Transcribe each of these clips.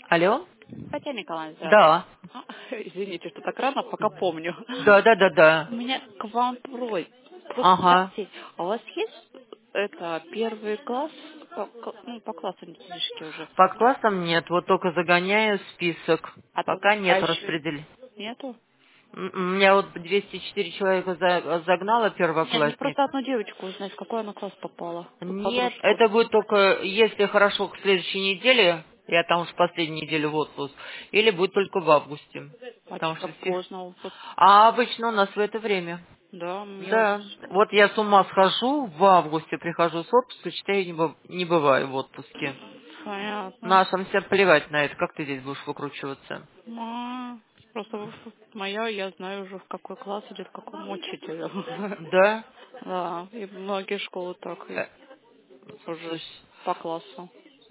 Алло? Татьяна Николаевна, здравствуйте. Да. Извините, что так рано, пока помню. Да. У меня к вам просьба. Просто Ага. спросить, а у вас есть это первый класс, ну, по классу книжки уже? Под классом нет, вот только загоняю список. А тут, Пока а нет еще распределения. нету? У меня вот 204 человека загнало Нет, мне первоклассник. просто одну девочку узнать, в какой она класс попала. Нет, Подружку. это будет только, если хорошо, к следующей неделе, я там уж последнюю неделю в отпуск, или будет только в августе. А Потому что что все... поздно? Вот, А обычно у нас в это время. да, мне вот... Да. Вот я с ума схожу, в августе прихожу с отпуска, считаю, не бываю в отпуске. Понятно. Нашим всем плевать на это. Как ты здесь будешь выкручиваться? Просто моя, я знаю уже, в какой класс идет, к какому учителю. Да? Да, и многие школы так, и Э, уже Слушай, по классу.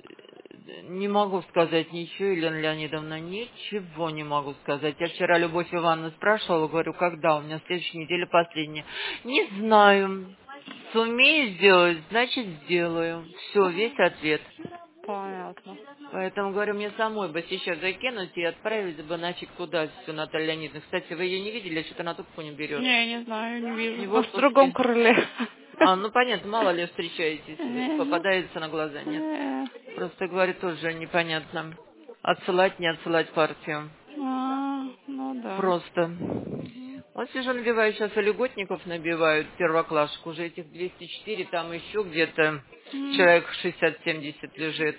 не могу сказать ничего, Елена Леонидовна, ничего не могу сказать. Я вчера Любовь Ивановну спрашивала, говорю, когда у меня следующей неделе последняя. Не знаю. Сумею сделать, значит сделаю. Все, весь ответ. Понятно. Поэтому, говорю, мне самой бы сейчас закинуть и отправить бы нафиг туда всю Наталью Леонидовну. Кстати, вы ее не видели, а что-то она трубку не берет. Не, не знаю, не вижу. Не в Может, в другом отпуске. крыле. А, ну понятно, мало ли встречаетесь, Э, попадается на глаза, нет? э, Просто, говорит, тоже непонятно. Отсылать, не отсылать партию. Ну да. Просто. Мгм. Вот сижу, набиваю, сейчас и льготников набивают, первоклассок, уже этих 204, там еще где-то М, человек 60-70 лежит.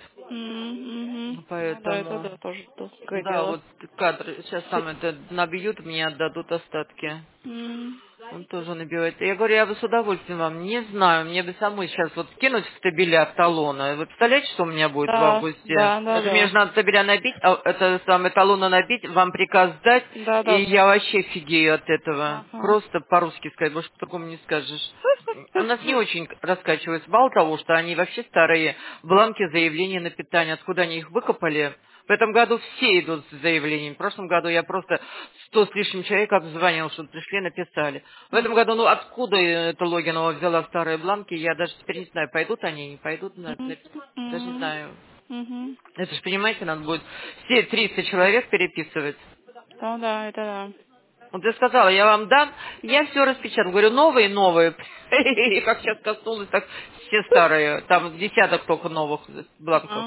мгм. Ну да, это Поэтому, да, тоже долгое да, дело. вот кадры, сейчас С- там это набьют, мне отдадут остатки. м, Он тоже набивает. Я говорю, я бы с удовольствием вам, не знаю, мне бы самой сейчас вот скинуть в табеля талона. Вы представляете, что у меня будет в Да, августе? да, да, Это мне же да. надо табеля набить, а это самое талона набить, вам приказ дать, Да, и да, я да. вообще фигею от этого. Ага. Просто по-русски сказать, больше по-другому не скажешь. У нас не очень раскачивается. Мало того, что они вообще старые бланки заявления на питание. Откуда они их выкопали? В этом году все идут с заявлениями. В прошлом году я просто 100 с лишним человек обзвонил, чтобы пришли, написали. В этом году, ну откуда эта Логинова взяла старые бланки, я даже теперь не знаю, пойдут они, не пойдут, даже не Мгм. знаю. Мгм. Это же, понимаете, надо будет все 300 человек переписывать. Ну да, это да. Вот я сказала, я вам дам, я все распечатаю. Говорю, новые. И как сейчас коснулось, так все старые. Там десяток только новых бланков.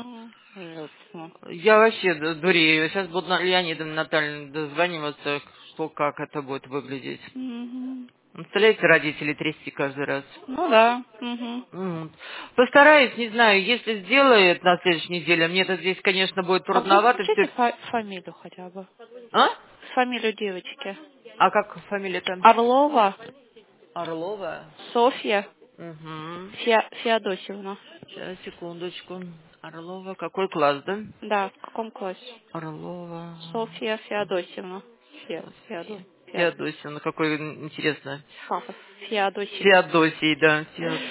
Ясно. Я вообще дурею. Сейчас буду Леонидовне Натальевне дозваниваться, что как это будет выглядеть. Мгм. Представляете, родителей трясти каждый раз. Ну да. Мгм. Постараюсь, не знаю, если сделает на следующей неделе, мне это здесь, конечно, будет А вы трудновато скажите все. фамилию хотя бы. А? Фамилию девочки. А как фамилия-то? Орлова Орлова. Софья Угу. Феодосевна. Сейчас, секундочку. Орлова. Какой класс, да? Да, в каком классе? Орлова. Софья Феодосевна. Сейчас. Феодосия. Ну, какой интересно. Папа. Феодосий. Феодосий, да.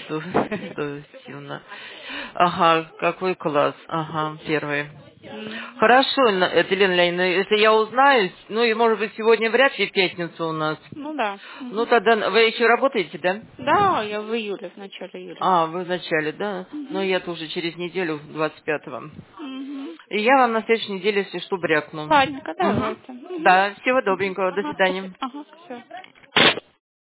Феодосиевна. Ага, какой класс? Ага, первый. М. Хорошо, это Елена Леонидовна, если я узнаю, ну и может быть сегодня вряд ли пятница у нас. Ну да. Ну Мгм. тогда вы еще работаете, да? Да, я в июле, в начале июля. А, вы в начале, да? Но Мгм. я тоже через неделю, 25-го. Мгм. И я вам на следующей неделе, если что, брякну. Ладненько, Угу. давайте. Мгм. Да, всего добренького, до Ага, свидания. спасибо. Ага.